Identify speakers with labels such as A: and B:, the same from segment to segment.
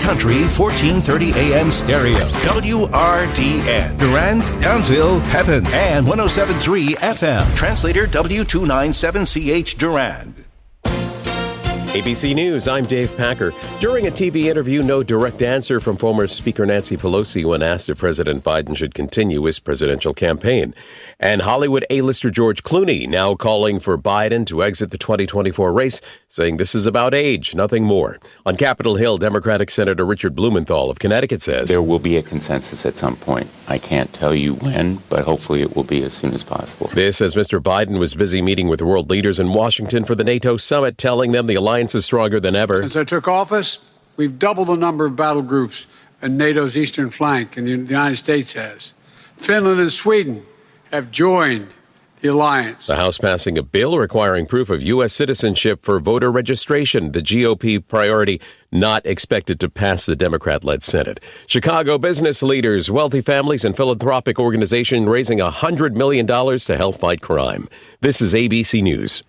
A: Country 1430 AM stereo. WRDN. Durand, Downsville, Pepin, and 107.3 FM. Translator W297CH Durand.
B: ABC News, I'm Dave Packer. During a TV interview, no direct answer from former Speaker Nancy Pelosi when asked if President Biden should continue his presidential campaign. And Hollywood A-lister George Clooney now calling for Biden to exit the 2024 race, saying this is about age, nothing more. On Capitol Hill, Democratic Senator Richard Blumenthal of Connecticut says,
C: there will be a consensus at some point. I can't tell you when, but hopefully it will be as soon as possible.
B: This as Mr. Biden was busy meeting with world leaders in Washington for the NATO summit, telling them the alliance is stronger than ever.
D: Since I took office, we've doubled the number of battle groups in NATO's eastern flank, and the United States has. Finland and Sweden have joined the alliance.
B: The House passing a bill requiring proof of U.S. citizenship for voter registration. The GOP priority not expected to pass the Democrat-led Senate. Chicago business leaders, wealthy families, and philanthropic organization raising $100 million to help fight crime. This is ABC News.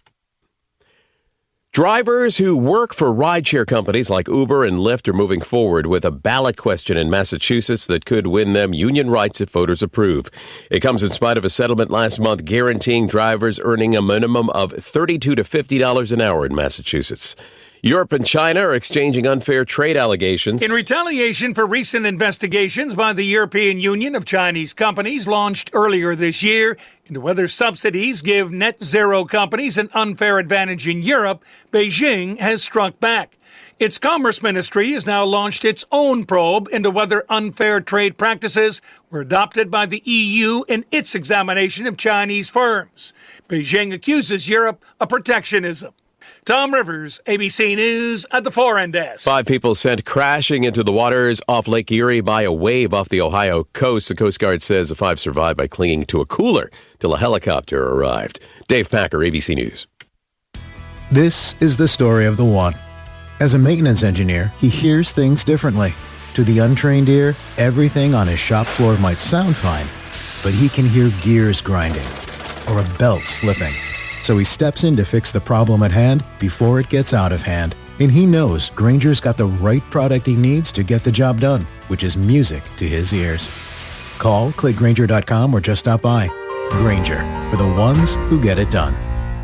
B: Drivers who work for rideshare companies like Uber and Lyft are moving forward with a ballot question in Massachusetts that could win them union rights if voters approve. It comes in spite of a settlement last month guaranteeing drivers earning a minimum of $32 to $50 an hour in Massachusetts. Europe and China are exchanging unfair trade allegations.
E: In retaliation for recent investigations by the European Union of Chinese companies launched earlier this year into whether subsidies give net zero companies an unfair advantage in Europe, Beijing has struck back. Its Commerce Ministry has now launched its own probe into whether unfair trade practices were adopted by the EU in its examination of Chinese firms. Beijing accuses Europe of protectionism. Tom Rivers, ABC News at the Foreign Desk.
B: 5 people sent crashing into the waters off Lake Erie by a wave off the Ohio coast. The Coast Guard says the 5 survived by clinging to a cooler till a helicopter arrived. Dave Packer, ABC News.
F: This is the story of the one. As a maintenance engineer, he hears things differently. To the untrained ear, everything on his shop floor might sound fine, but he can hear gears grinding or a belt slipping. So he steps in to fix the problem at hand before it gets out of hand. And he knows Grainger's got the right product he needs to get the job done, which is music to his ears. Call, click Grainger.com, or just stop by. Grainger, for the ones who get it done.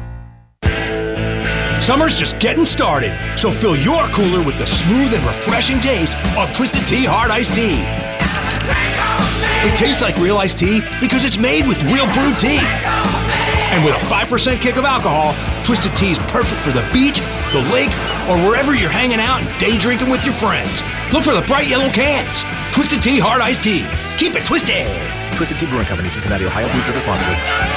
G: Summer's just getting started, so fill your cooler with the smooth and refreshing taste of Twisted Tea Hard Iced Tea. It tastes like real iced tea because it's made with real brewed tea. And with a 5% kick of alcohol, Twisted Tea is perfect for the beach, the lake, or wherever you're hanging out and day drinking with your friends. Look for the bright yellow cans. Twisted Tea Hard Iced Tea. Keep it twisted.
H: Twisted Tea Brewing Company, Cincinnati, Ohio. Please drink responsibly.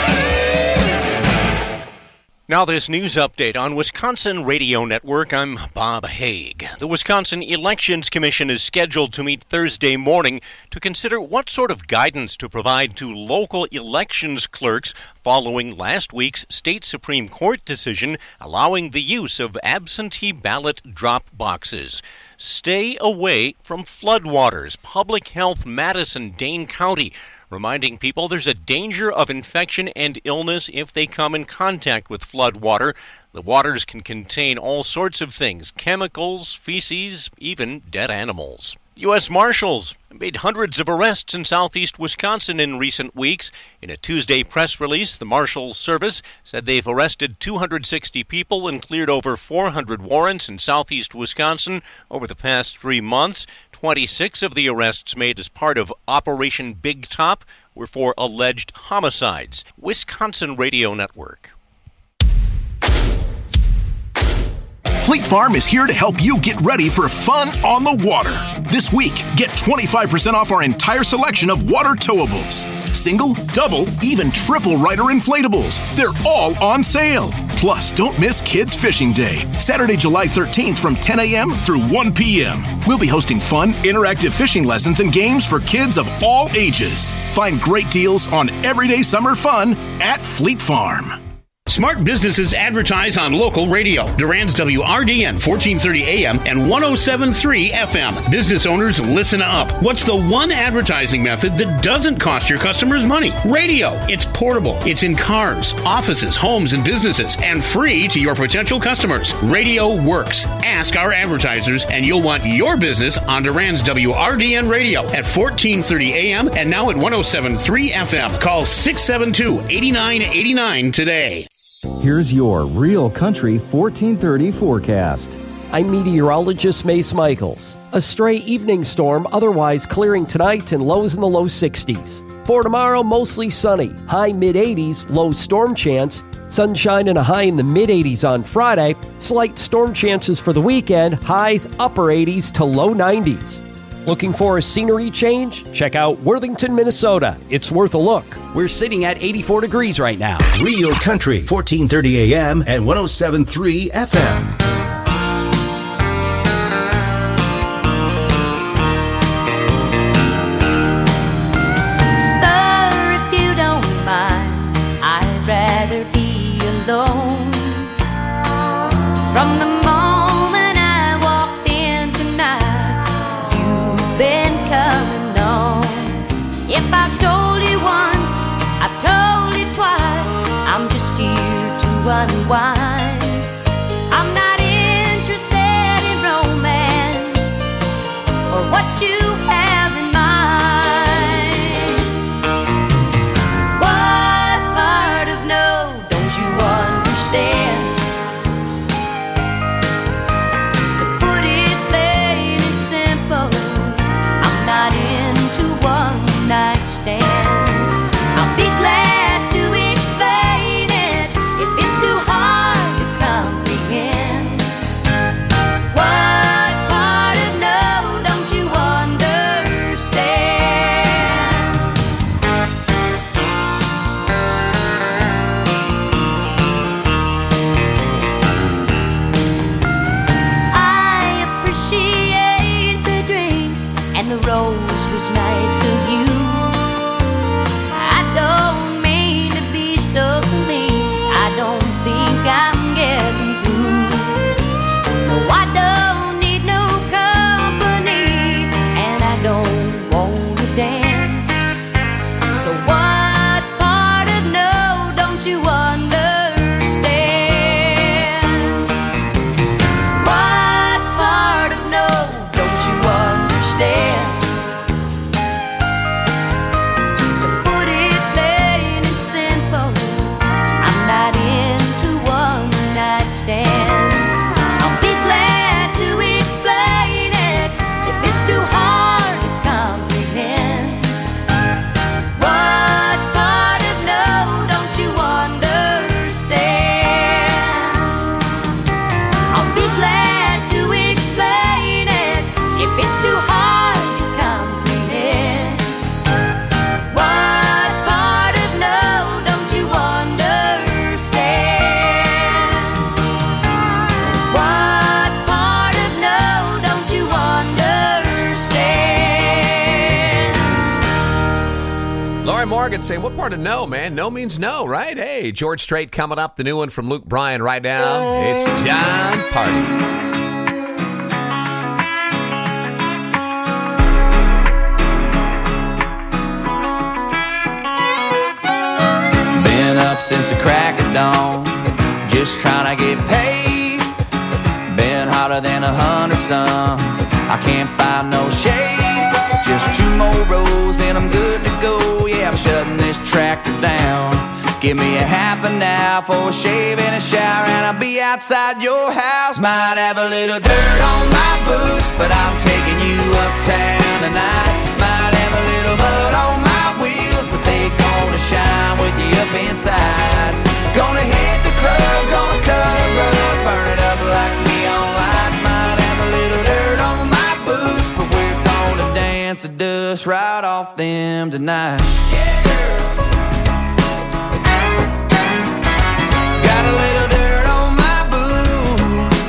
I: Now this news update on Wisconsin Radio Network. I'm Bob Haig. The Wisconsin Elections Commission is scheduled to meet Thursday morning to consider what sort of guidance to provide to local elections clerks following last week's state Supreme Court decision allowing the use of absentee ballot drop boxes. Stay away from floodwaters. Public Health Madison-Dane County reminding people there's a danger of infection and illness if they come in contact with flood water. The waters can contain all sorts of things, chemicals, feces, even dead animals. U.S. Marshals made hundreds of arrests in southeast Wisconsin in recent weeks. In a Tuesday press release, the Marshals Service said they've arrested 260 people and cleared over 400 warrants in southeast Wisconsin over the past 3 months. 26 of the arrests made as part of Operation Big Top were for alleged homicides. Wisconsin Radio Network.
J: Fleet Farm is here to help you get ready for fun on the water. This week, get 25% off our entire selection of water towables. Single, double, even triple rider inflatables. They're all on sale. Plus, don't miss Kids Fishing Day, Saturday, July 13th from 10 a.m. through 1 p.m. We'll be hosting fun, interactive fishing lessons and games for kids of all ages. Find great deals on everyday summer fun at Fleet Farm.
K: Smart businesses advertise on local radio. Durand's WRDN 1430 AM and 107.3 FM. Business owners, listen up. What's the one advertising method that doesn't cost your customers money? Radio. It's portable. It's in cars, offices, homes, and businesses, and free to your potential customers. Radio works. Ask our advertisers, and you'll want your business on Durand's WRDN radio at 1430 AM and now at 107.3 FM. Call 672-8989 today.
L: Here's your Real Country 1430 forecast.
M: I'm meteorologist Mace Michaels. A stray evening storm otherwise clearing tonight and lows in the low 60s. For tomorrow, mostly sunny. High mid-80s, low storm chance. Sunshine and a high in the mid-80s on Friday. Slight storm chances for the weekend. Highs upper 80s to low 90s. Looking for a scenery change? Check out Worthington, Minnesota. It's worth a look. We're sitting at 84 degrees right now.
A: Real Country, 1430 AM and 107.3 FM.
N: Sir, if you don't mind, I'd rather be alone. From the moment I walked in tonight, you've been coming on. If I've told you once, I've told you twice, I'm just here to unwind. I'm not interested in romance or what you have in mind. What part of no don't you understand? To put it plain and simple, I'm not into one-night stands. I'll be glad to explain it if it's too hard to comprehend. What part of no don't you understand? I appreciate the drink and the rose was nice of you. I don't mean to be so mean, I don't think I'm getting through. No, I don't need no company, and I don't want to dance. So what part of no don't you understand? What part of no don't you understand? To put it plain and simple, I'm not into one-night stands. I'll be glad to explain it if it's too hard to comprehend. What part of no don't you understand? I'll be glad to explain it if it's too hard to comprehend. What part of no don't you understand? What part of no don't you understand?
O: Laurie Morgan saying, what part of no, man? No means no, right? Hey, George Strait coming up. The new one from Luke Bryan right now. It's John Party.
P: Been up since the crack of dawn, just trying to get paid. Been hotter than 100 suns, I can't find no shade. Just 2 more rows and I'm good to go. Yeah, I'm shutting this tractor down. Give me a half an hour for a shave and a shower, and I'll be outside your house. Might have a little dirt on my boots, but I'm taking you uptown tonight. Might have a little mud on my wheels, but they gonna shine with you up inside. Gonna hit the club, gonna cut a rug, burn it up like neon lights. Might have a little dirt on my boots, but we're gonna dance the dust right off them tonight. Got a little dirt on my boots.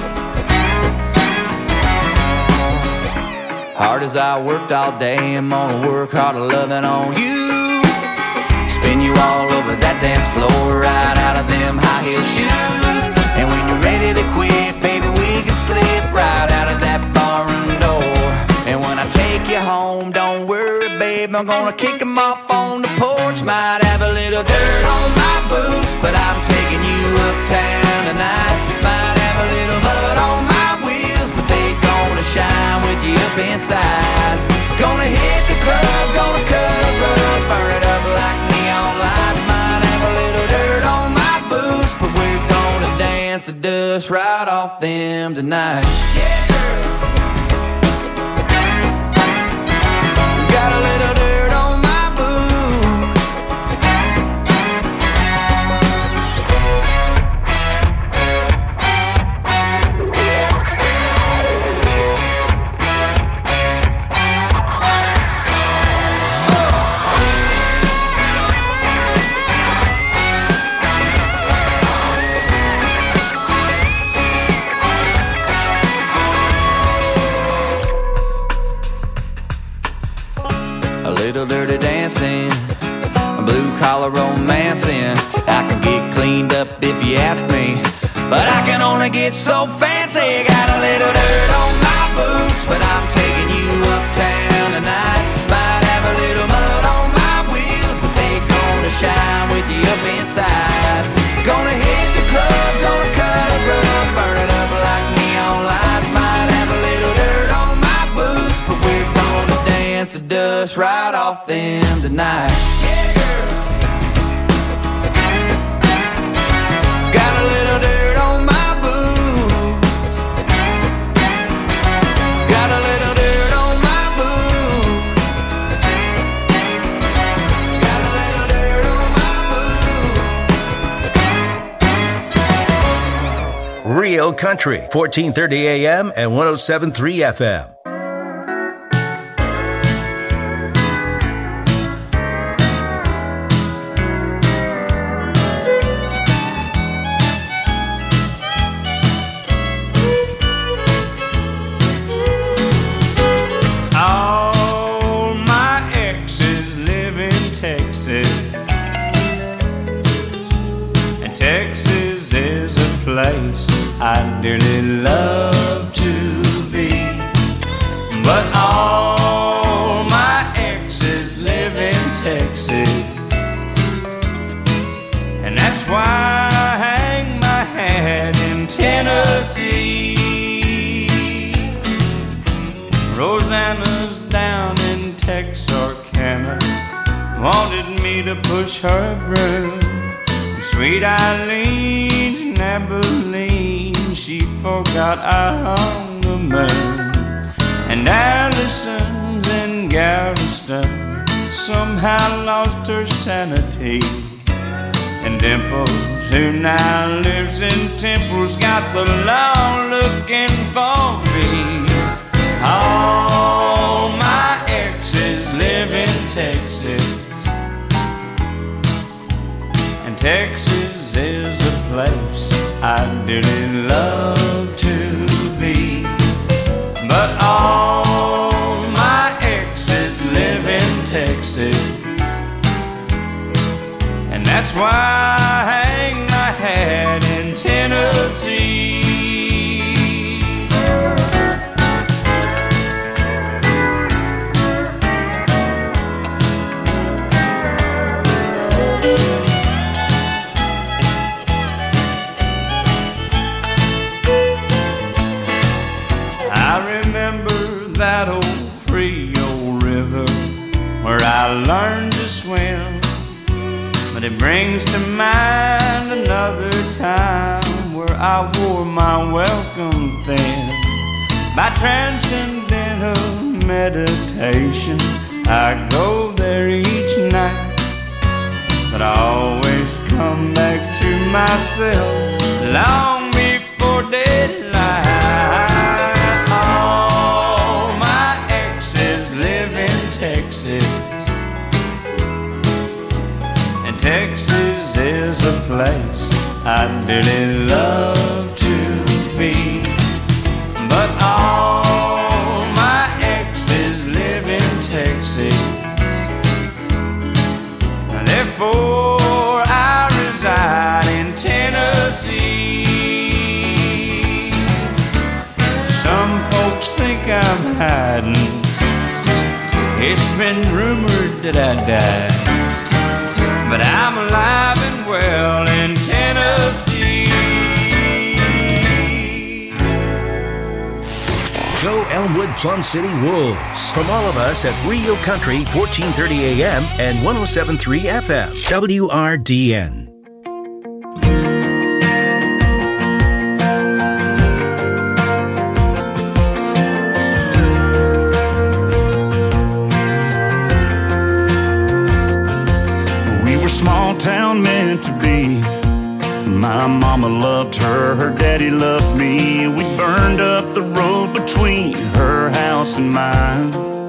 P: Hard as I worked all day, I'm gonna work harder loving on you. Spend you all over that dance floor, right out of them high heel shoes. And when you're ready to quit, baby, we can slip right out of that barroom door. And when I take you home, don't worry, babe, I'm gonna kick them off on the porch. Might have a little dirt on my boots, but I'm taking you uptown tonight. Might have a little mud on my wheels, but they gonna shine with you up inside. Gonna hit the club, gonna cut a rug, burn it up like neon lights. Might have a little dirt on my boots, but we're gonna dance the dust right off them tonight. Yeah, girl. Got a little dirt on my boots. Little dirty dancing, blue collar romancing. I can get cleaned up if you ask me, but I can only get so fancy. Got a little dirt on my boots, but I'm taking you uptown tonight. Might have a little mud on my wheels, but they gonna shine with you up inside. Gonna hit the club, gonna cut a rug, burn it up like neon lights. Might have a little dirt on my boots, but we're gonna dance the dust right off them tonight. Yeah, girl. Got a little dirt on my boots. Got a little dirt on my boots. Got a little dirt on my boots.
A: Real Country, 1430 AM and 107.3 FM.
Q: I'd dearly love to be, but all my exes live in Texas, and that's why I hang my hat in Tennessee. Rosanna's down in Texarkana, wanted me to push her broom. Sweet Eileen's in Abilene, she forgot I hung the moon. And Allison's in Galveston somehow lost her sanity. And Dimples, who now lives in Temple's got the law looking for me. All my exes live in Texas, and Texas is a place I'd dearly love to be. But all my exes live in Texas, and that's why I hang my hat in Tennessee. That old Frio River where I learned to swim, but it brings to mind another time where I wore my welcome thin. By transcendental meditation, I go there each night, but I always come back to myself long before daylight. Texas, and Texas is a place I'd dearly love to be. But all my exes live in Texas, and therefore It's been rumored that I died, but I'm alive and well in Tennessee.
A: Go Elmwood Plum City Wolves. From all of us at Real Country 1430 AM and 107.3 FM. WRDN.
R: We were small town meant to be. My mama loved her, her daddy loved me. We burned up the road between her house and mine.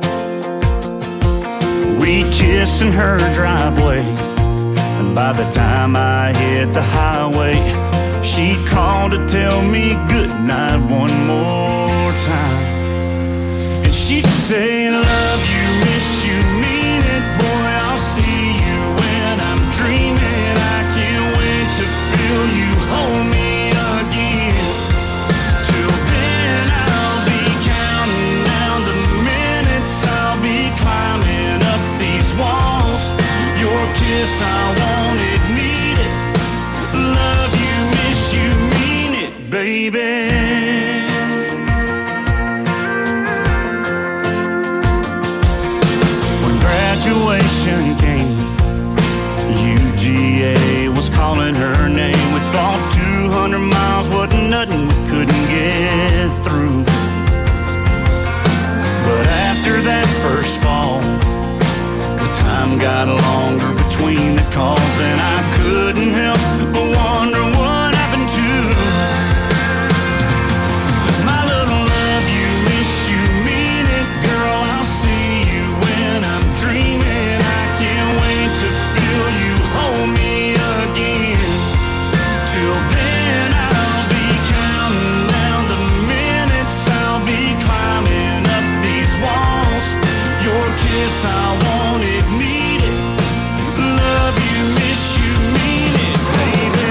R: We kissed in her driveway, and by the time I hit the highway, she called to tell me goodnight one more time. And she'd say, love you, miss you, mean it, boy, I'll see you when I'm dreaming. I can't wait to feel you hold me again. Till then I'll be counting down the minutes, I'll be climbing up these walls. Your kiss, I want it, need it. Love you, miss you, mean it, baby. When graduation came, UGA was calling her name. We thought 200 miles wasn't nothing, we couldn't get through. But after that first fall, the time got longer between the calls, and I couldn't help but wonder what happened to my little love you, miss you, mean it, girl, I'll see you when I'm dreaming. I can't wait to feel you hold me again. Till then I'll be counting down the minutes, I'll be climbing up these walls. Your kiss, I want it, need it. Love you, miss you, mean it, baby.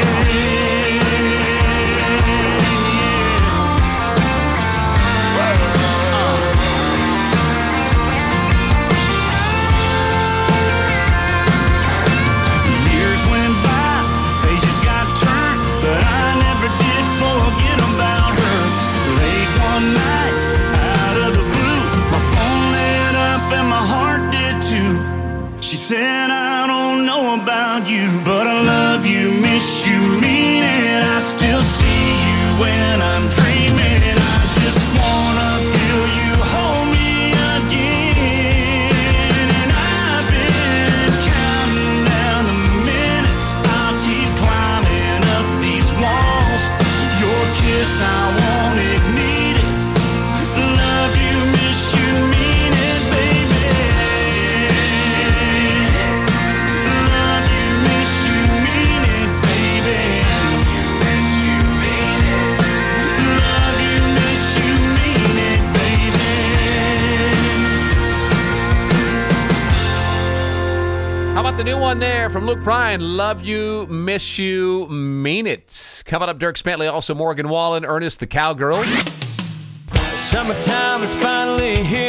R: Years went by, pages got turned, but I never did forget about her. Late one night, out of the blue, my phone lit up and my heart did too. She said, I don't know about you, but I love you, miss you, mean it. I still see you when I'm dreaming. I just wanna feel you hold me again. And I've been counting down the minutes, I'll keep climbing up these walls. Your kiss, I want it, need it. Love you, miss you, mean it, baby. Love you, miss you, mean it, baby. Love you, miss you, mean it, baby.
O: How about the new one there from Luke Bryan? Love you, miss you, mean it. Coming up, Dirk Bentley, also Morgan Wallen, Ernest the Cowgirls.
Q: Summertime is finally here.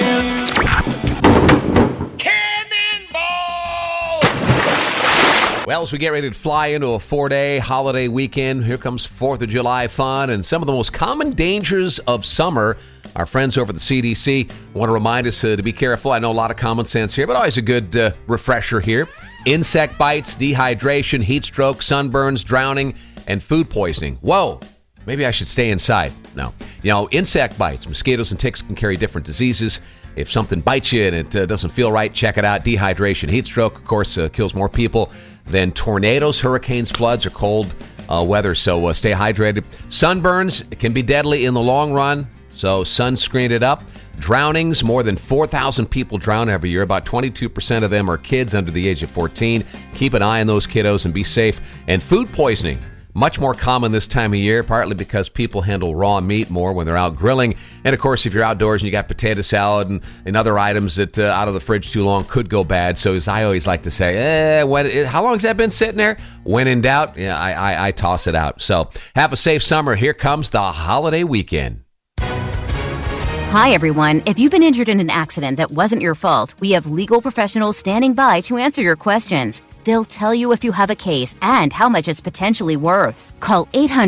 O: Well, as we get ready to fly into a 4-day holiday weekend, here comes 4th of July fun and some of the most common dangers of summer. Our friends over at the CDC want to remind us to be careful. I know a lot of common sense here, but always a good refresher here. Insect bites, dehydration, heat stroke, sunburns, drowning, and food poisoning. Whoa, maybe I should stay inside. No. You know, insect bites, mosquitoes and ticks can carry different diseases. If something bites you and it doesn't feel right, check it out. Dehydration, heat stroke, of course, kills more people than tornadoes, hurricanes, floods, or cold weather. So stay hydrated. Sunburns can be deadly in the long run, so sunscreen it up. Drownings, more than 4,000 people drown every year. About 22% of them are kids under the age of 14. Keep an eye on those kiddos and be safe. And food poisoning, much more common this time of year, partly because people handle raw meat more when they're out grilling. And, of course, if you're outdoors and you got potato salad and other items that out of the fridge too long could go bad. So, as I always like to say, how long has that been sitting there? When in doubt, yeah, I toss it out. So, have a safe summer. Here comes the holiday weekend.
S: Hi, everyone. If you've been injured in an accident that wasn't your fault, we have legal professionals standing by to answer your questions. They'll tell you if you have a case and how much it's potentially worth. Call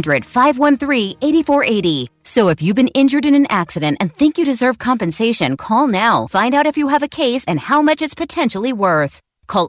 S: 800-513-8480. So if you've been injured in an accident and think you deserve compensation, call now. Find out if you have a case and how much it's potentially worth. Call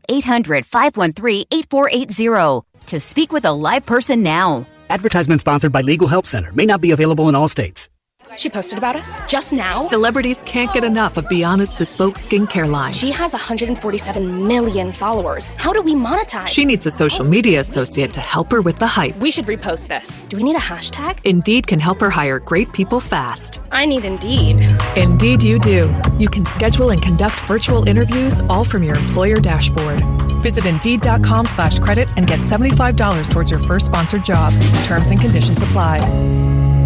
S: 800-513-8480 to speak with a live person now.
T: Advertisement sponsored by Legal Help Center. May not be available in all states.
U: She posted about us just now.
V: Celebrities can't get enough of Bianna's bespoke skincare line.
U: She has 147 million followers. How do we monetize?
V: She needs a social media associate to help her with the hype.
U: We should repost this. Do we need a hashtag?
V: Indeed can help her hire great people fast.
U: I need Indeed.
V: Indeed you do. You can schedule and conduct virtual interviews all from your employer dashboard. Visit Indeed.com/credit and get $75 towards your first sponsored job. Terms and conditions apply.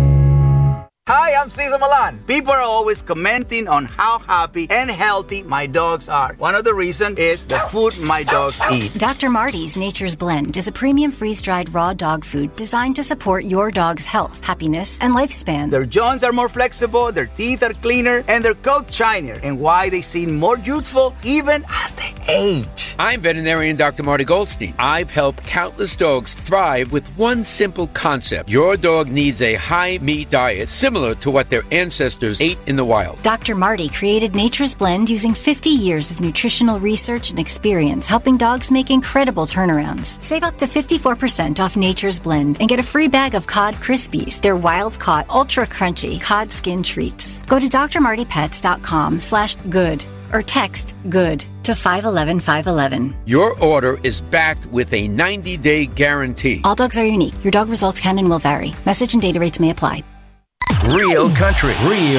W: Hi, I'm Cesar Milan. People are always commenting on how happy and healthy my dogs are. One of the reasons is the food my dogs eat.
X: Dr. Marty's Nature's Blend is a premium freeze-dried raw dog food designed to support your dog's health, happiness, and lifespan.
W: Their joints are more flexible, their teeth are cleaner, and their coats shinier, and why they seem more youthful even as they age.
Y: I'm veterinarian Dr. Marty Goldstein. I've helped countless dogs thrive with one simple concept. Your dog needs a high-meat diet similar to what their ancestors ate in the wild.
X: Dr. Marty created Nature's Blend using 50 years of nutritional research and experience, helping dogs make incredible turnarounds. Save up to 54% off Nature's Blend and get a free bag of Cod Krispies, their wild-caught, ultra-crunchy cod skin treats. Go to drmartypets.com/good or text GOOD to 511-511.
Y: Your order is backed with a 90-day guarantee.
X: All dogs are unique. Your dog results can and will vary. Message and data rates may apply.
A: Real country,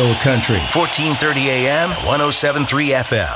A: 1430 AM, 107.3 FM.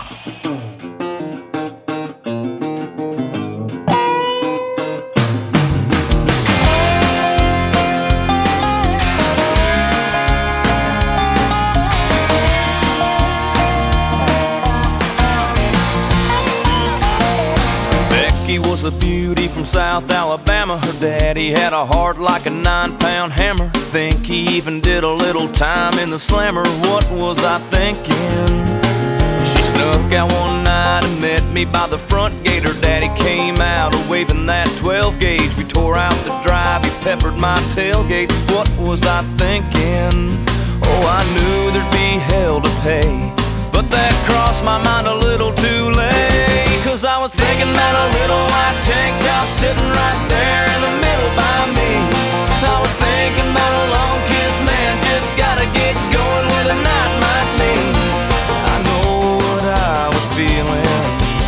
Q: Becky was a beauty from South Alabama. Her daddy had a heart like a 9-pound hammer. Think he even did a little time in the slammer. What was I thinking? She snuck out one night and met me by the front gate. Her daddy came out waving that 12 gauge. We tore out the drive, he peppered my tailgate. What was I thinking? Oh, I knew there'd be hell to pay, but that crossed my mind a little too late. Cause I was thinking about a little white tank top sitting right there in the middle by me. I was thinking about a long kiss, man, just gotta get going where the night might lead. I know what I was feeling,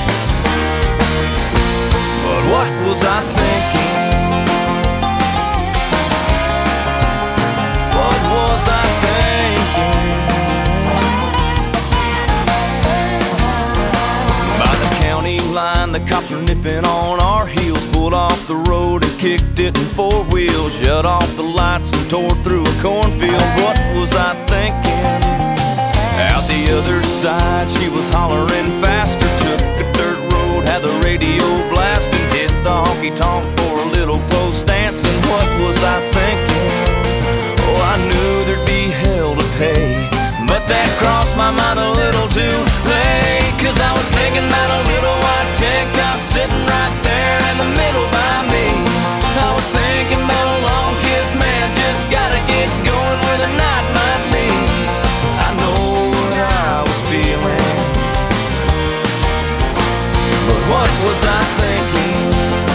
Q: but what was I thinking? What was I thinking? By the county line, the cops were nipping on our heels. Pulled off the road and kicked it in 4 wheels. Shut off the lights and tore through a cornfield. What was I thinking? Out the other side, she was hollering faster. Took a dirt road, had the radio blasting. Hit the honky-tonk for a little close dancing. What was I thinking? Oh, I knew there'd be hell to pay, but that crossed my mind a little too late. Cause I was thinking about a little white tank top sitting right there in the middle by me. I was thinking about a long kiss, man, just gotta get going where the night might lead. I know what I was feeling, but what was I thinking?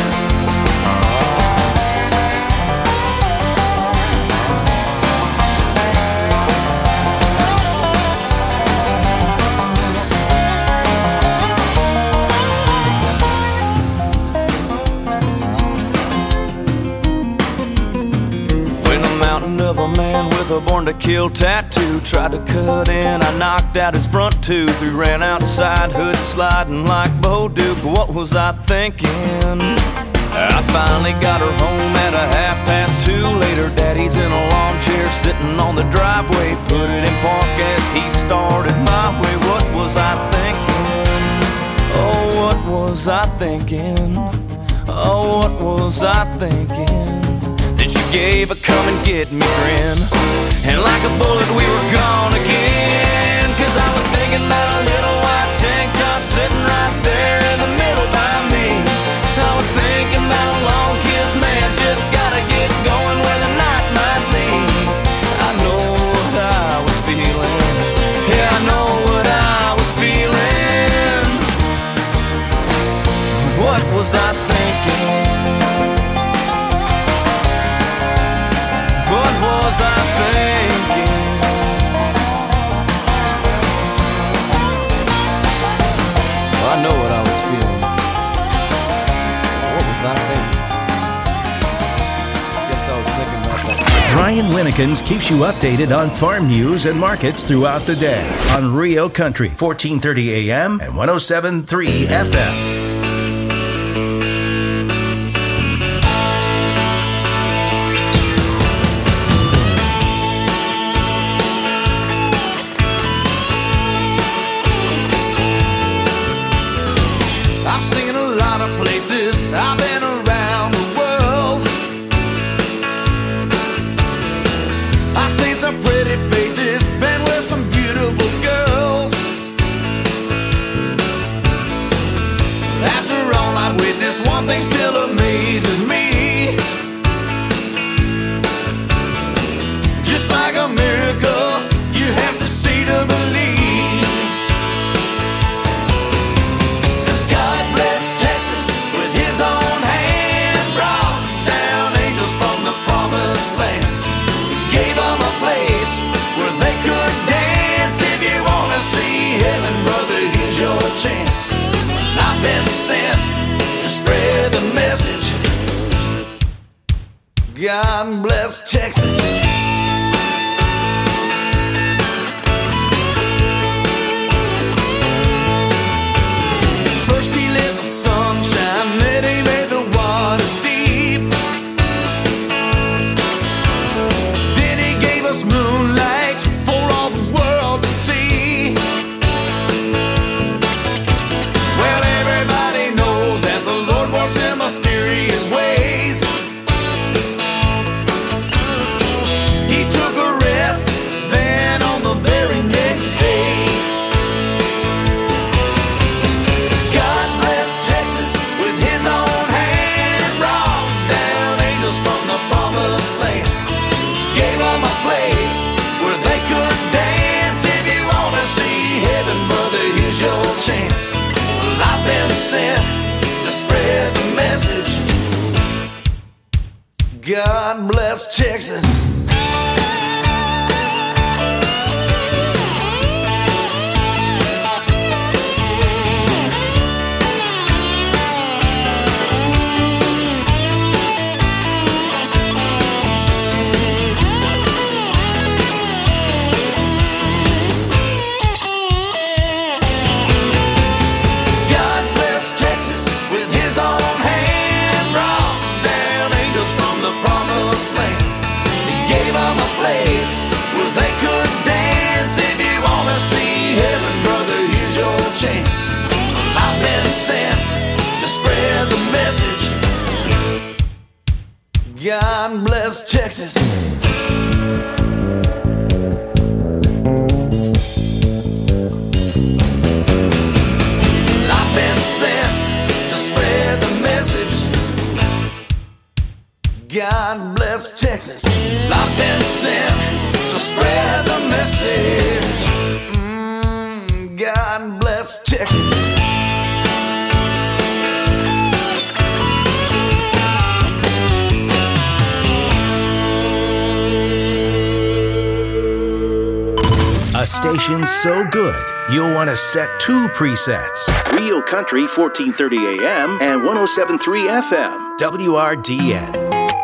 Q: Of a man with a born to kill tattoo tried to cut in, I knocked out his front tooth. We ran outside, hood sliding like Bo Duke. What was I thinking? I finally got her home at a 2:30. Later, daddy's in a lawn chair sitting on the driveway. Put it in park as he started my way. What was I thinking? Oh, what was I thinking? Oh, what was I thinking? Then she gave a come and get me grin. And like a bullet we were gone again. Cause I was thinking about a little white tank top sitting right there in the middle by me. I was thinking about a long kiss, man, just gotta get going where the night might lead. I know what I was feeling. Yeah, I know what I was feeling. What was I thinking? What was I thinking? I know what I was feeling. What was I thinking? Guess I was thinking about that.
A: Brian Winnekins keeps you updated on farm news and markets throughout the day on Rio Country, 1430 AM and 107.3 FM.
Q: I've been around the world. I've seen some pretty faces, been with some beautiful girls. After all I've witnessed, one thing still amazes me. Just like a miracle, you have to see to believe. Chance. I've been sent to spread the message. God bless Texas. First he lit the sunshine, then he made the waters deep. Then he gave us moonlight for all the world to see. Mysterious ways. He took a rest, then on the very next day. God bless Texas with his own hand, brought down angels from the promised land. Gave them a place where they could dance. If you want to see heaven, brother, here's your chance. Well, I've been sent to spread the message. God bless Texas. God bless Texas. I've been sent to spread the message. God bless Texas. I've been sent to spread the message. God bless Texas.
A: A station so good, you'll want to set two presets. Rio Country, 1430 AM and 107.3 FM, WRDN.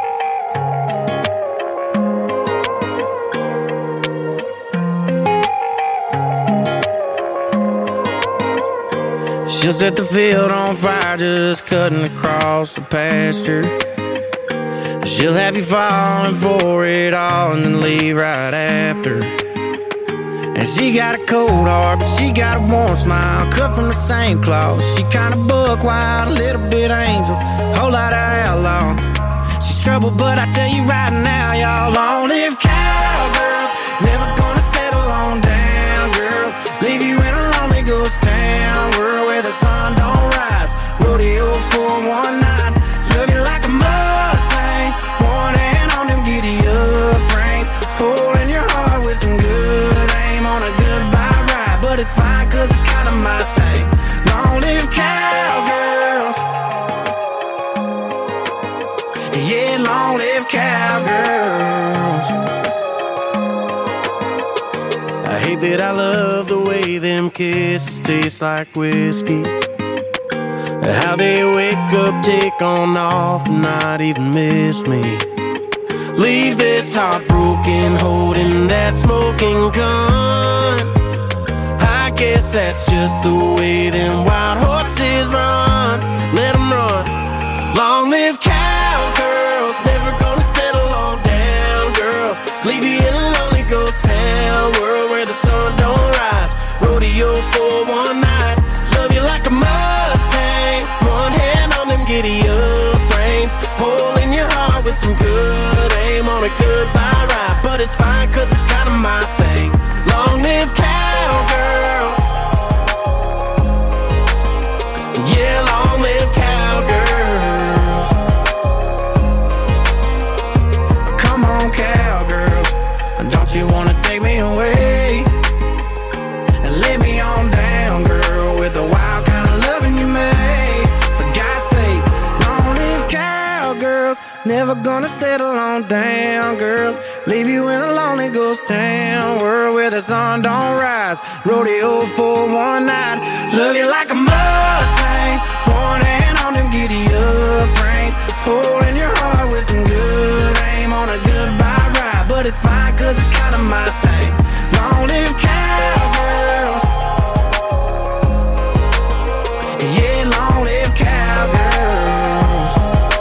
B: She'll set the field on fire just cutting across the pasture. She'll have you falling for it all and then leave right after. And she got a cold heart, but she got a warm smile, cut from the same cloth. She kinda buck wild, a little bit angel, whole lot of outlaw. She's trouble, but I tell you right now, y'all long-lived cowgirls. Never gonna settle on down, girls. Leave you in a lonely ghost town, world where the sun don't rise. Rodeo for one night, love you like a Mustang. One hand on them giddy-up reins, holding your heart with some good aim on a goodbye ride. But it's fine, cause it's kinda my thing. Long-lived cowgirls. Yeah, long-lived cowgirls. I hate that I love the way them kisses taste like whiskey. How they wake up, take on off, not even miss me. Leave this heartbroken, holding that smoking gun. I guess that's just the way them wild horses run. Let them run. Long live cowgirls, never gonna settle on down, girls. Leave you in a lonely ghost town, world where the sun don't rise. Rodeo for one night, love you like a Mustang. One hand on them giddy-up reins, holding your heart with some good aim on a goodbye ride. But it's fine, cause it's kinda my thing. Long live cowgirls. Yeah, long live cowgirls. Come on, cowgirls, don't you wanna take me away and lay me on down, girl, with the wild kind of loving you made. For God's sake, long live cowgirls. Never gonna settle on down, girls. Leave you in a lonely ghost town, world where the sun don't rise. Rodeo for one night, love you like a Mustang. One hand on them giddy-up reins, holding your heart with some good aim on a goodbye ride. But it's fine, cause it's kinda my thing. Long live cowgirls. Yeah, long live cowgirls.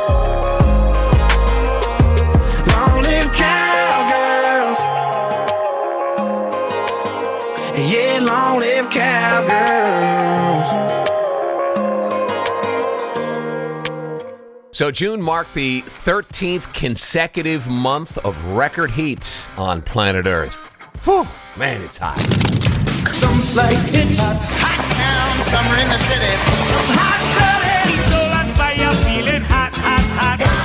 B: Long live cowgirls. Yeah, long live cowgirls.
O: So June marked the 13th consecutive month of record heat on planet Earth. Whew, man, it's hot.
B: Some like it hot, hot town, summer in the city. Hot blooded, so like fire, feeling hot, hot, hot.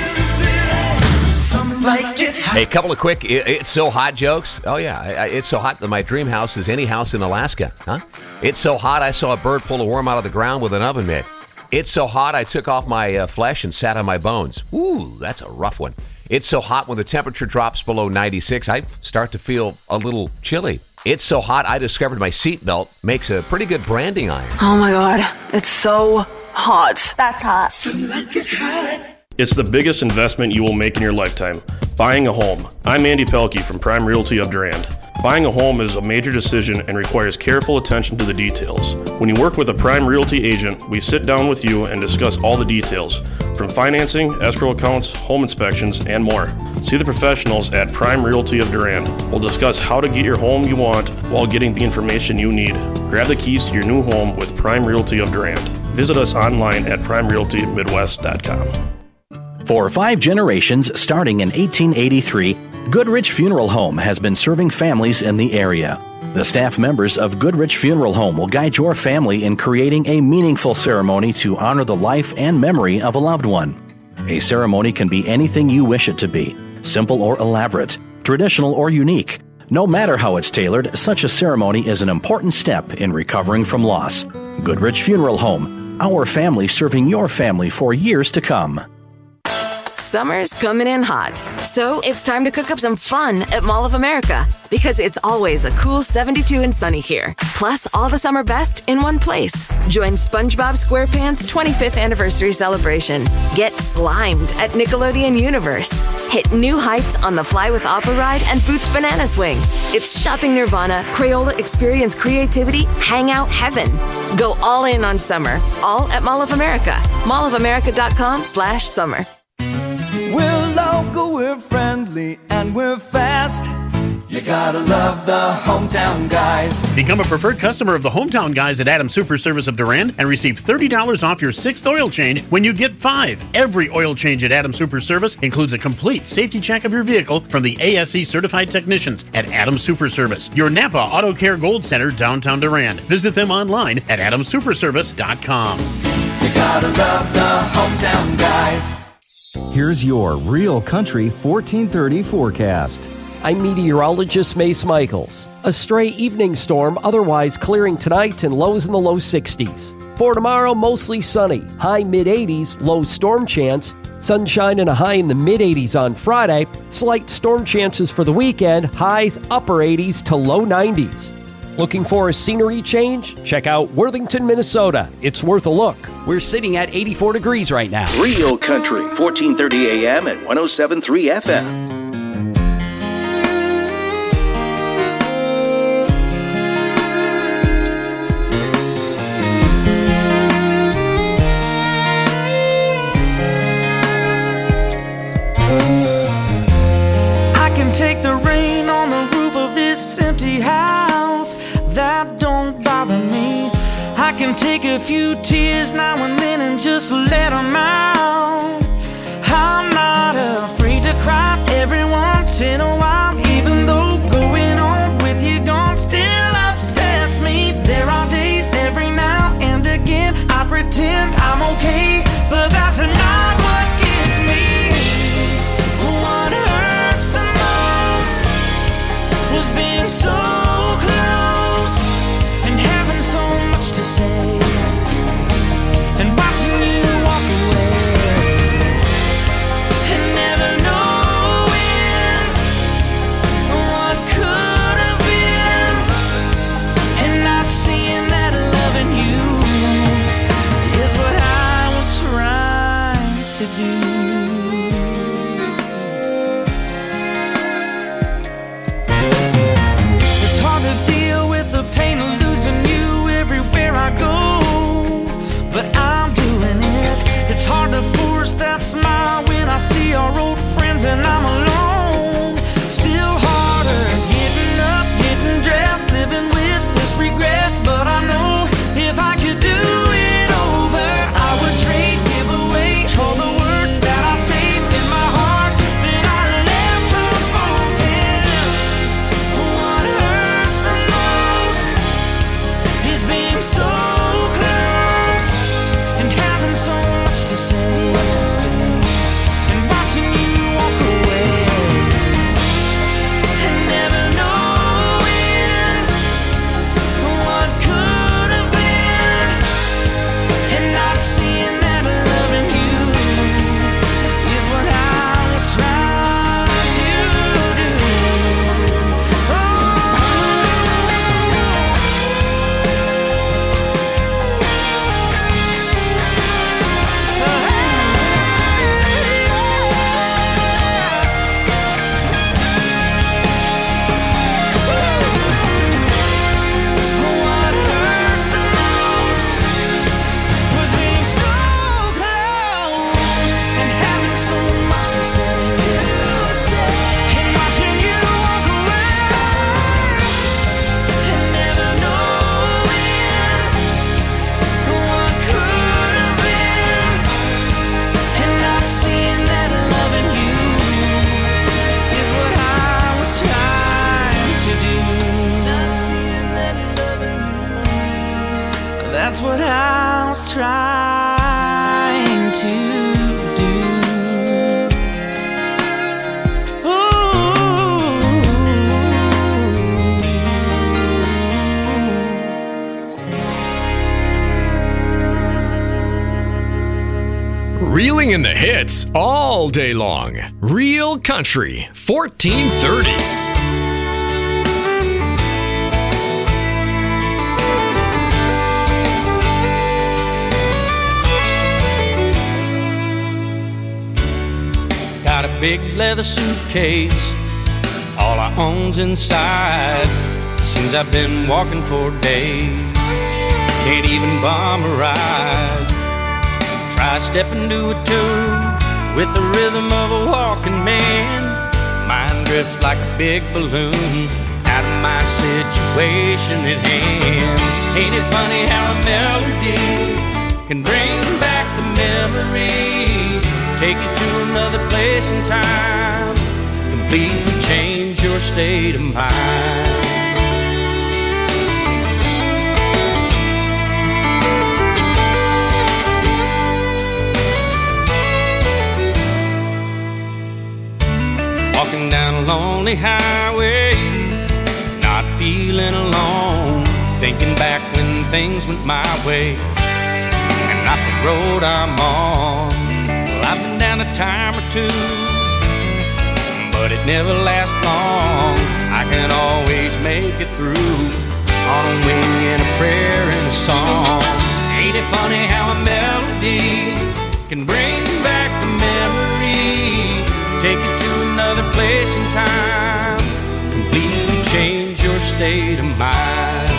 B: Some like it hot.
O: Hey, a couple of quick It's So Hot jokes. Oh, yeah. It's so hot that my dream house is any house in Alaska. Huh? It's so hot I saw a bird pull a worm out of the ground with an oven mitt. It's so hot I took off my flesh and sat on my bones. Ooh, that's a rough one. It's so hot when the temperature drops below 96, I start to feel a little chilly. It's so hot I discovered my seatbelt makes a pretty good branding iron.
C: Oh my God, it's so hot.
U: That's hot.
D: It's the biggest investment you will make in your lifetime, buying a home. I'm Andy Pelkey from Prime Realty of Durand. Buying a home is a major decision and requires careful attention to the details. When you work with a Prime Realty agent, we sit down with you and discuss all the details, from financing, escrow accounts, home inspections, and more. See the professionals at Prime Realty of Durand. We'll discuss how to get your home you want while getting the information you need. Grab the keys to your new home with Prime Realty of Durand. Visit us online at primerealtymidwest.com.
E: For 5 generations, starting in 1883, Goodrich Funeral Home has been serving families in the area. The staff members of Goodrich Funeral Home will guide your family in creating a meaningful ceremony to honor the life and memory of a loved one. A ceremony can be anything you wish it to be, simple or elaborate, traditional or unique. No matter how it's tailored, such a ceremony is an important step in recovering from loss. Goodrich Funeral Home, our family serving your family for years to come.
C: Summer's coming in hot, so it's time to cook up some fun at Mall of America, because it's always a cool 72 and sunny here. Plus, all the summer best in one place. Join SpongeBob SquarePants' 25th anniversary celebration. Get slimed at Nickelodeon Universe. Hit new heights on the Fly with Appa ride and Boots Banana Swing. It's shopping nirvana, Crayola experience creativity, hangout heaven. Go all in on summer, all at Mall of America. mallofamerica.com/summer.
Q: We're local, we're friendly, and we're fast.
P: You gotta love the Hometown Guys.
K: Become a preferred customer of the Hometown Guys at Adams Super Service of Durand and receive $30 off your 6th oil change when you get 5. Every oil change at Adams Super Service includes a complete safety check of your vehicle from the ASE certified technicians at Adams Super Service, your Napa Auto Care Gold Center, downtown Durand. Visit them online at adamsuperservice.com.
P: You gotta love the Hometown Guys.
L: Here's your Real Country 1430 forecast.
M: I'm meteorologist Mace Michaels. A stray evening storm otherwise clearing tonight and lows in the low 60s. For tomorrow, mostly sunny, high mid-80s, low storm chance. Sunshine and a high in the mid-80s on Friday. Slight storm chances for the weekend, highs upper 80s to low 90s. Looking for a scenery change? Check out Worthington, Minnesota. It's worth a look. We're sitting at 84 degrees right now.
A: Real Country, 1430 AM and 107.3 FM.
B: I can take the rain on the roof of this empty house. That don't bother me. I can take a few tears now and then and just let them out. I'm not afraid to cry every once in a while, even though going on with you gone still upsets me. There are days every now and again I pretend I'm okay, but that's not what gets me. What hurts the most was being so close and having so much to say and watching you walk away and never knowing what could have been and not seeing that loving you is what I was trying to do. It's hard to deal with the pain of losing you everywhere I go, but I'm doing it. It's hard to force that smile when I see our old friends and I'm alone. Still harder getting up, getting dressed, living with this regret, but I know if I could do it over, I would trade, give away all the words that I saved in my heart that I left unspoken. What hurts the most is being so close and having so much to say and watching you walk away and never knowing what could have been and not seeing that loving you is what I was trying to do. What hurts the most was being so close and having so much to say and watching you walk away and never knowing what could have been and not seeing that loving you is what I was trying to do. Not seeing that loving you, that's what I was trying to do.
F: Reeling in the hits all day long. Real Country 1430.
B: Got a big leather suitcase, all I own's inside. Seems I've been walking for days, can't even bomb a ride. Try stepping to a tune with the rhythm of a walking man. Mind drifts like a big balloon out of my situation at hand. Ain't it funny how a melody can bring back the memory, take you to another place and time, completely change your state of mind. Walking down a lonely highway, not feeling alone, thinking back when things went my way and not the road I'm on. Well, I've been down a time or two, but it never lasts long. I can always make it through on a wing and a prayer and a song. Ain't it funny how a melody can bring back the memory, take you to another place and time, completely change your state of mind.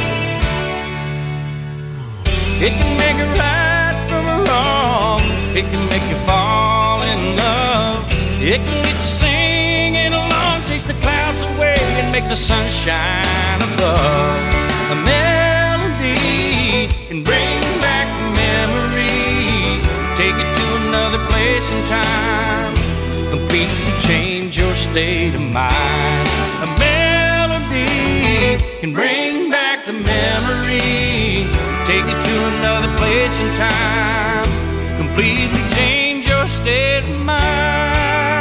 B: It can make a right from a wrong, it can make you fall in love, it can get you singing along, chase the clouds away and make the sun shine above. A melody can bring back the memory, take you to another place and time, completely change your state of mind. A melody can bring back the memory, take you to another place and time, completely change your state of mind.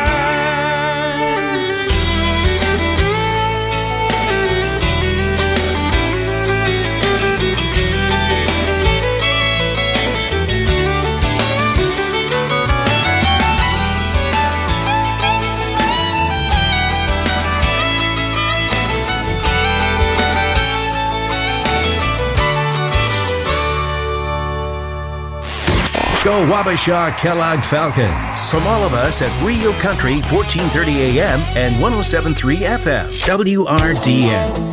A: Go Wabasha Kellogg Falcons. From all of us at Rio Country, 1430 AM and 107.3 FM. WRDN.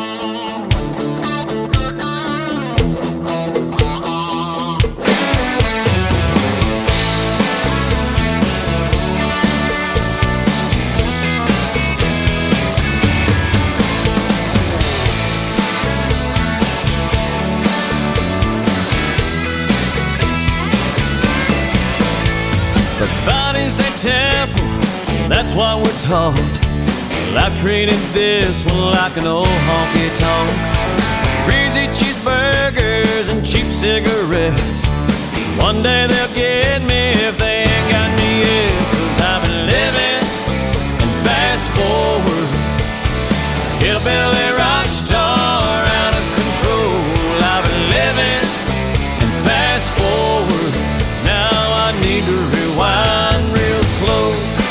G: Temple, that's what we're taught. Well, I've traded this one like an old honky-tonk. Greasy cheeseburgers and cheap cigarettes. One day they'll get me if they ain't got me yet. 'Cause I've been living and fast forward, hillbilly rock star out of control. I've been living and fast forward, now I need to rewind real slow.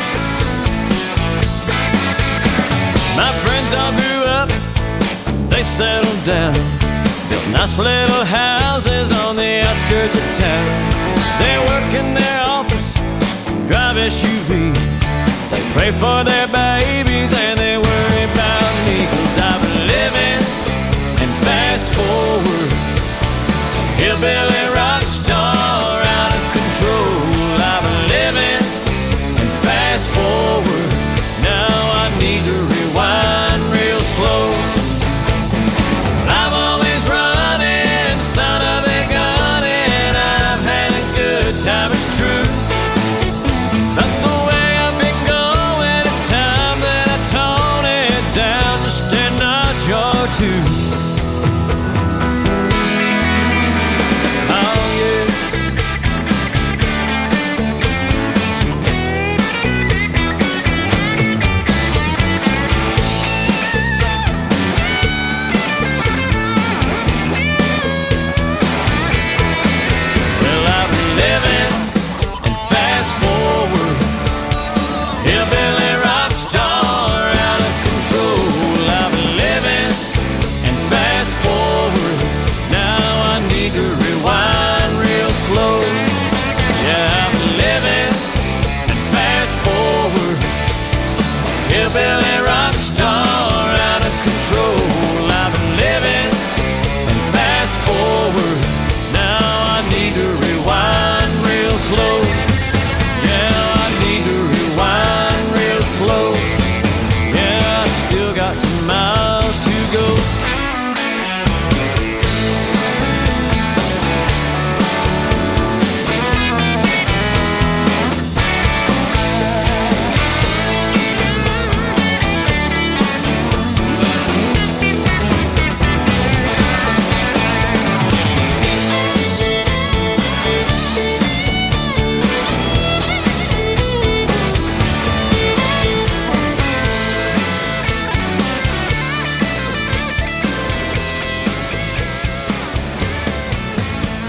G: My friends all grew up, they settled down, built nice little houses on the outskirts of town. They work in their office, drive SUVs, they pray for their babies and they worry about me. 'Cause I've been living and fast forward, hillbilly rock star out of control. I've been living and fast forward, now I need to rewind real slow. I'm always running, son of a gun, and I've had a good time, it's true. But the way I've been going, it's time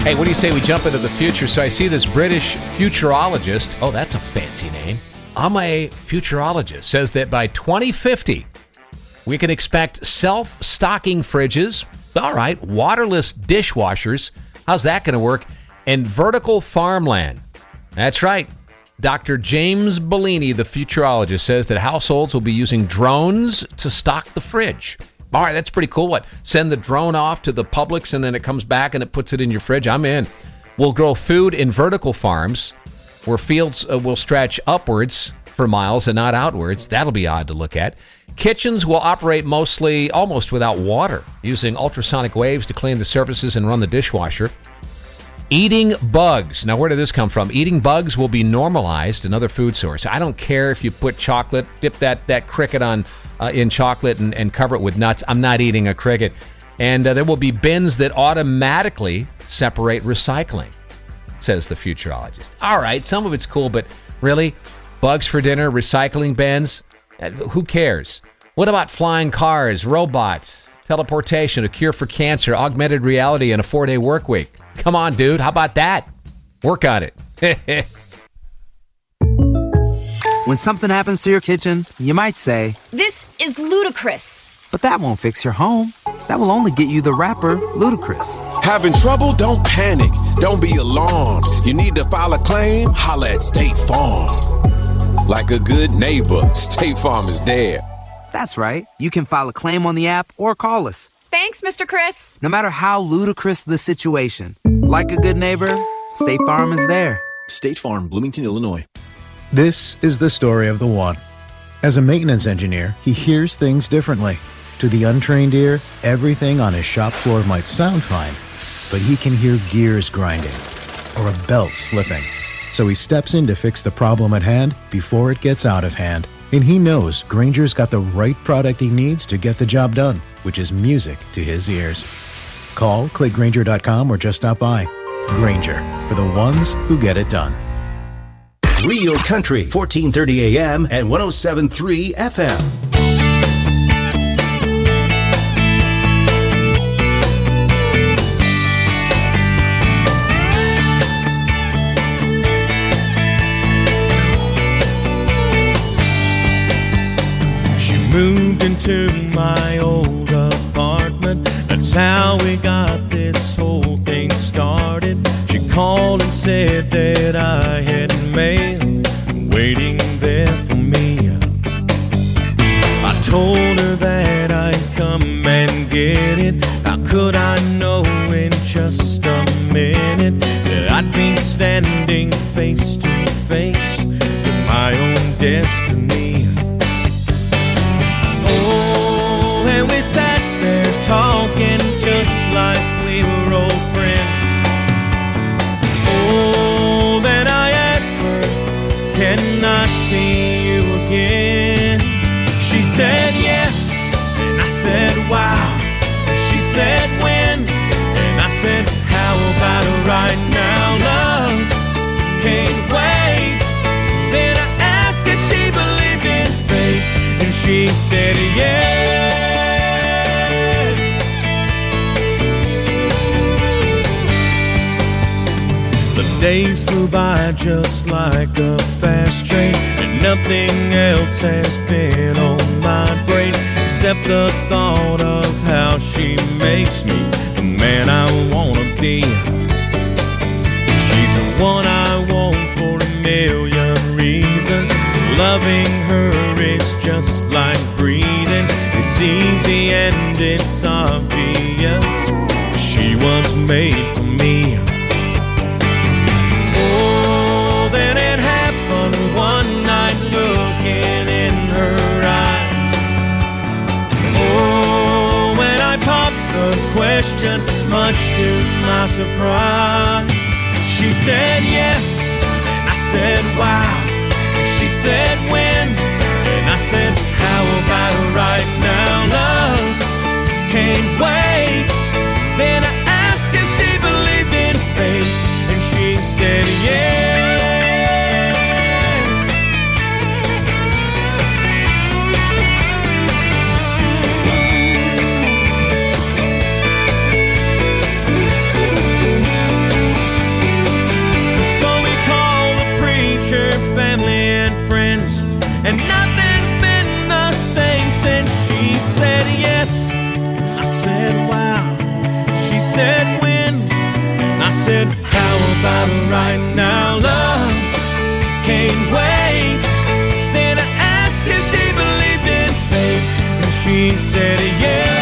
O: Hey, what do you say we jump into the future? So I see this British futurologist. Oh, that's a fancy name. I'm a futurologist. Says that by 2050, we can expect self-stocking fridges. All right, waterless dishwashers. How's that going to work? And vertical farmland. That's right. Dr. James Bellini, the futurologist, says that households will be using drones to stock the fridge. All right, that's pretty cool. What? Send the drone off to the Publix and then it comes back and it puts it in your fridge? I'm in. We'll grow food in vertical farms where fields will stretch upwards for miles and not outwards. That'll be odd to look at. Kitchens will operate almost without water, using ultrasonic waves to clean the surfaces and run the dishwasher. Eating bugs. Now, where did this come from? Eating bugs will be normalized, another food source. I don't care if you put chocolate, dip that cricket in chocolate and cover it with nuts. I'm not eating a cricket. And there will be bins that automatically separate recycling, says the futurologist. All right, some of it's cool, but really? Bugs for dinner, recycling bins? Who cares? What about flying cars, robots, teleportation, a cure for cancer, augmented reality, and a 4-day work week? Come on, dude. How about that? Work on it.
H: When something happens to your kitchen, you might say,
I: "This is ludicrous."
H: But that won't fix your home. That will only get you the rapper, Ludacris.
J: Having trouble? Don't panic. Don't be alarmed. You need to file a claim? Holla at State Farm. Like a good neighbor, State Farm is there.
H: That's right. You can file a claim on the app or call us.
I: Thanks, Mr. Chris.
H: No matter how ludicrous the situation, like a good neighbor, State Farm is there.
N: State Farm, Bloomington, Illinois.
R: This is the story of the one. As a maintenance engineer, he hears things differently. To the untrained ear, everything on his shop floor might sound fine, but he can hear gears grinding or a belt slipping. So he steps in to fix the problem at hand before it gets out of hand. And he knows Grainger's got the right product he needs to get the job done, which is music to his ears. Call, click Grainger.com, or just stop by. Grainger, for the ones who get it done.
A: Real Country, 1430 AM and 107.3 FM.
B: Moved into my old apartment. That's how we got this whole thing started. She called and said that I had mail waiting there for me. I told her that I'd come and get it. How could I know in just a minute that I'd be standing face to face with my own destiny? And we sat there talking just like we were old friends. Oh, then I asked her, can I see you again? She said yes, and I said wow. She said when, and I said how about right now? Love can't wait. Then I asked if she believed in fate, and she said yes. Days flew by just like a fast train, and nothing else has been on my brain except the thought of how she makes me the man I wanna be. She's the one I want for a million reasons. Loving her is just like breathing. It's easy and it's obvious. She was made for me. Then it happened one night, looking in her eyes. Oh, when I popped the question, much to my surprise, she said yes, and I said wow. She said when, and I said how about right now? Love can't wait. Then I asked if she believed in fate, and she said yes.
G: about right now. Love can't wait. Then I asked if she believed in fate, and she said yeah.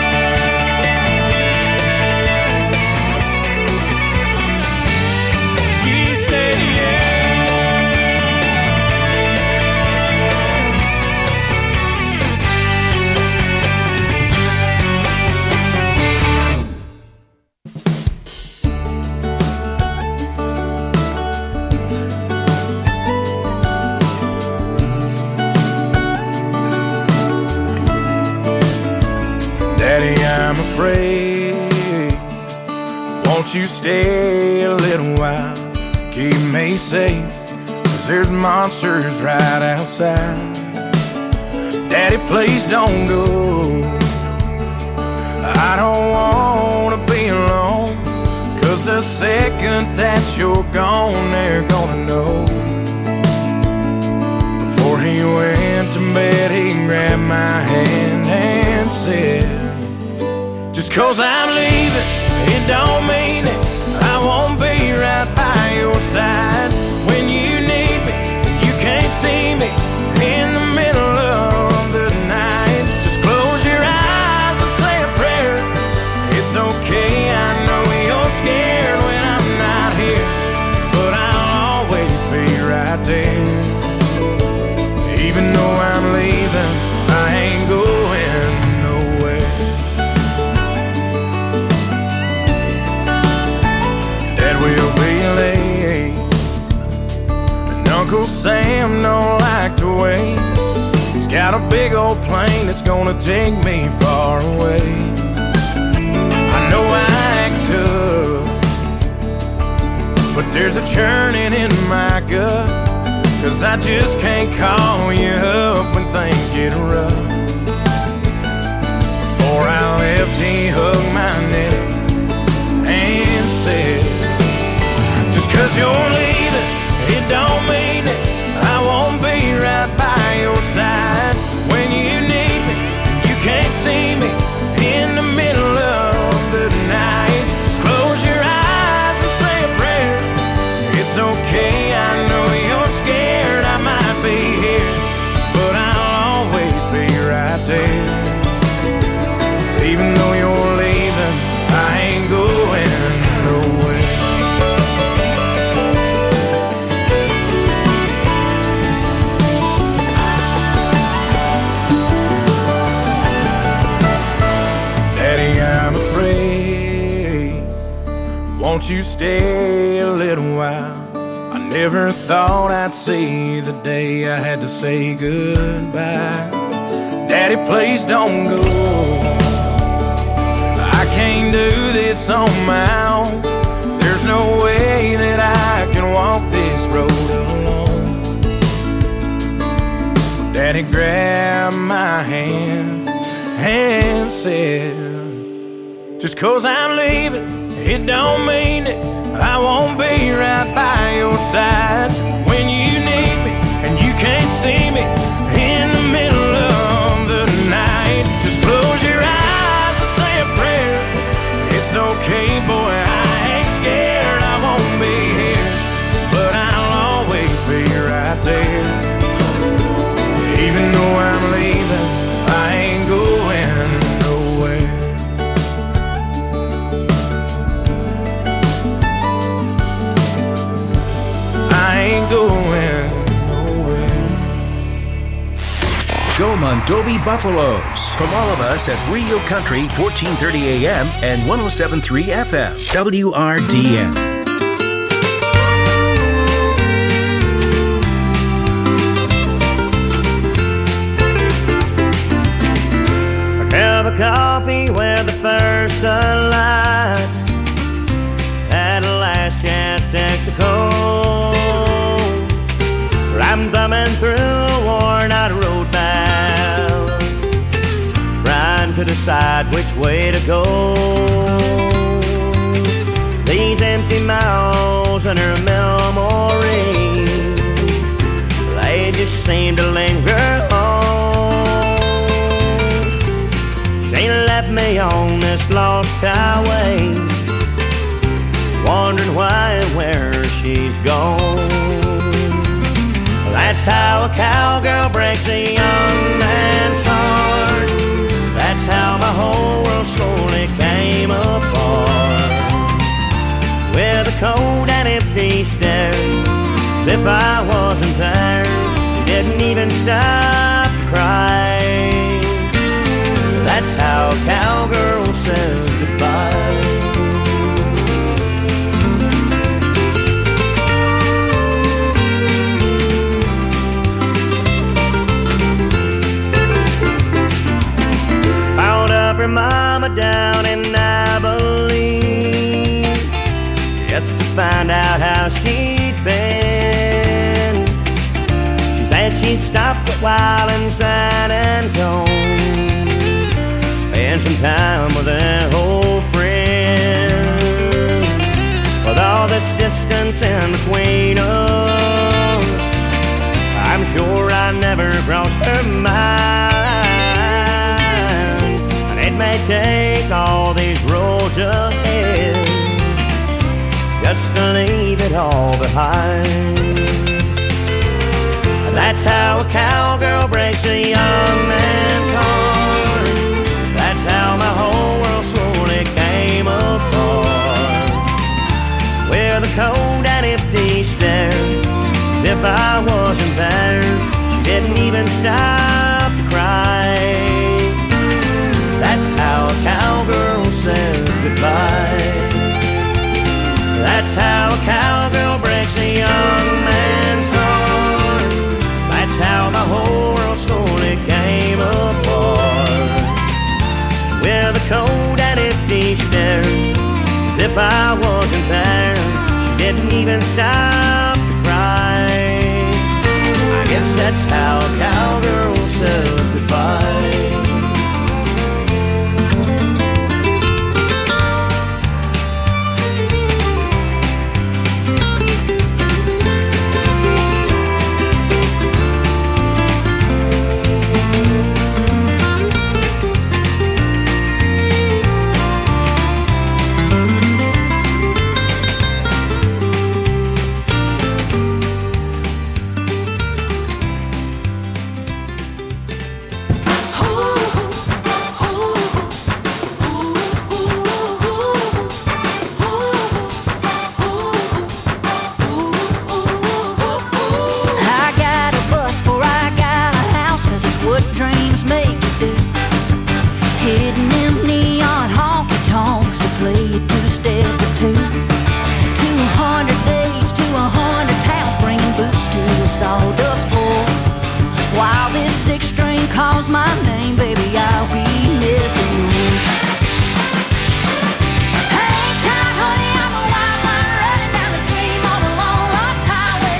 G: I'm afraid. Won't you stay a little while? Keep me safe, 'cause there's monsters right outside. Daddy, please don't go. I don't wanna be alone, 'cause the second that you're gone, they're gonna know. Before he went to bed, he grabbed my hand and said, just 'cause I'm leaving, it don't mean it. I won't be right by your side when you need me. You can't see me in the middle of the night. Just close your eyes and say a prayer. It's okay, I know you're scared when I'm not here, but I'll always be right there. Even though I'm leaving, I ain't going nowhere. We'll be late, and Uncle Sam don't like to wait. He's got a big old plane that's gonna take me far away. I know I act tough, but there's a churning in my gut, 'cause I just can't call you up when things get rough. Before I left, he hugged my neck and said, just 'cause you're leaving, it don't mean it. I won't be right by your side when you need me. You can't see me in the middle of the night. Just close your eyes and say a prayer. It's okay, I know you're scared. I might be here, but I'll always be right there. Even though you're leaving, I ain't going nowhere. Won't you stay a little while? I never thought I'd see the day I had to say goodbye. Daddy, please don't go. I can't do this on my own. There's no way that I can walk this road alone. Daddy grabbed my hand and said, just 'cause I'm leaving, it don't mean it. I won't be right by your side when you need me, and you can't see me in the middle of the night. Just close your eyes and say a prayer. It's okay, boy, I ain't scared. I won't be here, but I'll always be right there. Even though I'm leaving, I ain't going nowhere. I ain't going nowhere.
A: Go Mondovi Buffaloes from all of us at Rio Country 1430 AM and 107.3 FM WRDN.
G: Cup of coffee with the first sunlight, at a last chance Texaco. I'm thumbing through a worn-out road map, trying to decide which way to go. These empty miles and her memory, they just seem to linger on. She left me on this lost highway, wondering why and where she's gone. That's how a cowgirl breaks a young man's heart. That's how my whole world slowly came apart. With a cold and empty stare, as if I wasn't there. She didn't even stop to cry. That's how a cowgirl says goodbye. Found up her mama down in Abilene, just to find out how she'd been. She said she'd stopped a while in San Antonio, spend some time with her old friend. With all this distance in between us, I'm sure I never crossed her mind. And it may take all these roads ahead just to leave it all behind. That's how a cowgirl breaks a young man's heart. That's how my whole world slowly came apart. With a cold and empty stare, as if I wasn't there. She didn't even stop to cry. That's how a cowgirl says goodbye. That's how a cowgirl breaks a young man's heart. That's how my whole world slowly came apart. With a cold and empty stare, as if I wasn't there. She didn't even stop to cry. I guess that's how